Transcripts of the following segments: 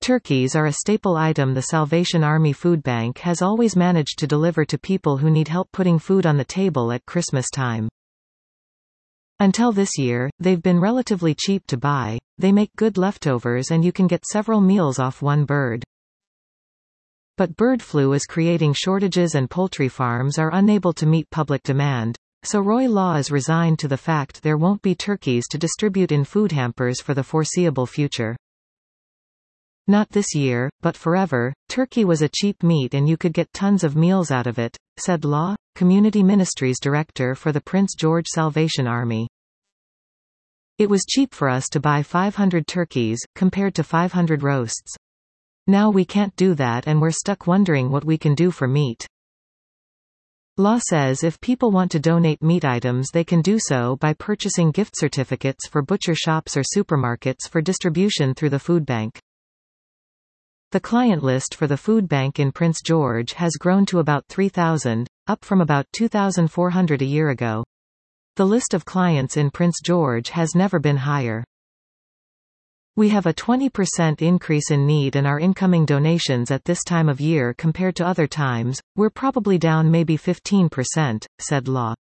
Turkeys are a staple item the Salvation Army Food Bank has always managed to deliver to people who need help putting food on the table at Christmas time. Until this year, they've been relatively cheap to buy, they make good leftovers and you can get several meals off one bird. But bird flu is creating shortages and poultry farms are unable to meet public demand, so Roy Law is resigned to the fact there won't be turkeys to distribute in food hampers for the foreseeable future. Not this year, but forever, turkey was a cheap meat and you could get tons of meals out of it, said Law, Community Ministries Director for the Prince George Salvation Army. It was cheap for us to buy 500 turkeys, compared to 500 roasts. Now we can't do that and we're stuck wondering what we can do for meat. Law says if people want to donate meat items they can do so by purchasing gift certificates for butcher shops or supermarkets for distribution through the food bank. The client list for the food bank in Prince George has grown to about 3,000, up from about 2,400 a year ago. The list of clients in Prince George has never been higher. We have a 20% increase in need in our incoming donations at this time of year compared to other times, we're probably down maybe 15%, said Law.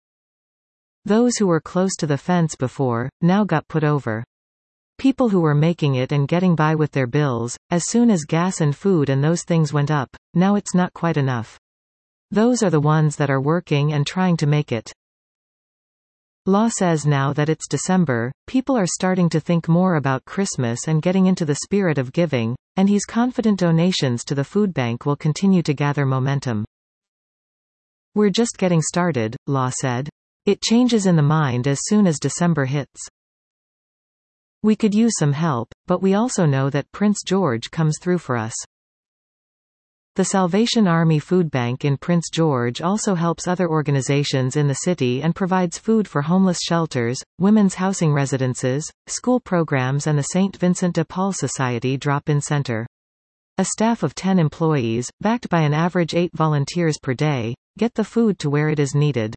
Those who were close to the fence before, now got put over. People who were making it and getting by with their bills, as soon as gas and food and those things went up, now it's not quite enough. Those are the ones that are working and trying to make it. Law says now that it's December, people are starting to think more about Christmas and getting into the spirit of giving, and he's confident donations to the food bank will continue to gather momentum. We're just getting started, Law said. It changes in the mind as soon as December hits. We could use some help, but we also know that Prince George comes through for us. The Salvation Army Food Bank in Prince George also helps other organizations in the city and provides food for homeless shelters, women's housing residences, school programs and the St. Vincent de Paul Society Drop-In Center. A staff of 10 employees, backed by an average 8 volunteers per day, get the food to where it is needed.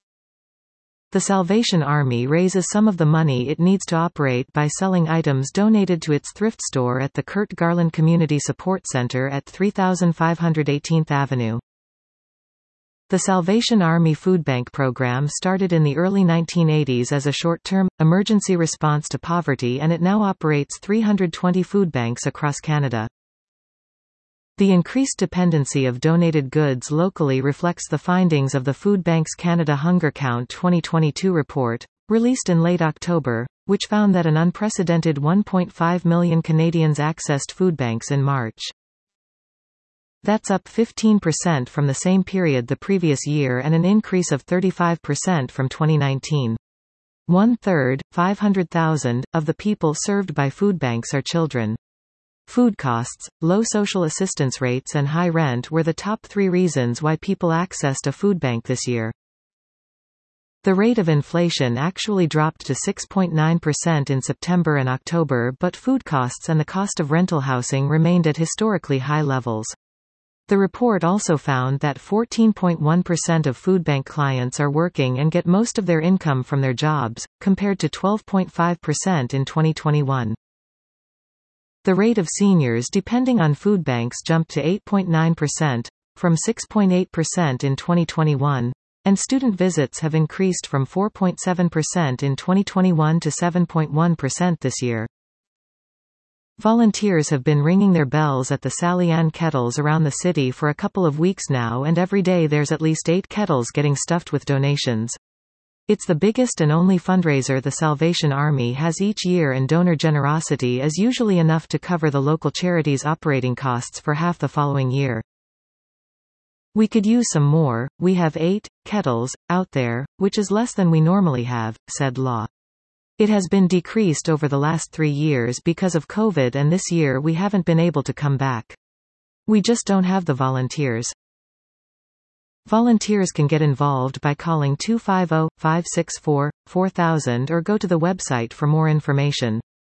The Salvation Army raises some of the money it needs to operate by selling items donated to its thrift store at the Kurt Garland Community Support Center at 3518th Avenue. The Salvation Army Food Bank program started in the early 1980s as a short-term, emergency response to poverty and it now operates 320 food banks across Canada. The increased dependency of donated goods locally reflects the findings of the Food Banks Canada Hunger Count 2022 report, released in late October, which found that an unprecedented 1.5 million Canadians accessed food banks in March. That's up 15% from the same period the previous year and an increase of 35% from 2019. One-third, 500,000, of the people served by food banks are children. Food costs, low social assistance rates and high rent were the top 3 reasons why people accessed a food bank this year. The rate of inflation actually dropped to 6.9% in September and October, but food costs and the cost of rental housing remained at historically high levels. The report also found that 14.1% of food bank clients are working and get most of their income from their jobs, compared to 12.5% in 2021. The rate of seniors depending on food banks jumped to 8.9%, from 6.8% in 2021, and student visits have increased from 4.7% in 2021 to 7.1% this year. Volunteers have been ringing their bells at the Sally Ann kettles around the city for a couple of weeks now and every day there's at least 8 kettles getting stuffed with donations. It's the biggest and only fundraiser the Salvation Army has each year and donor generosity is usually enough to cover the local charity's operating costs for half the following year. We could use some more, we have 8 kettles out there, which is less than we normally have, said Law. It has been decreased over the last 3 years because of COVID and this year we haven't been able to come back. We just don't have the volunteers. Volunteers can get involved by calling 250-564-4000 or go to the website for more information.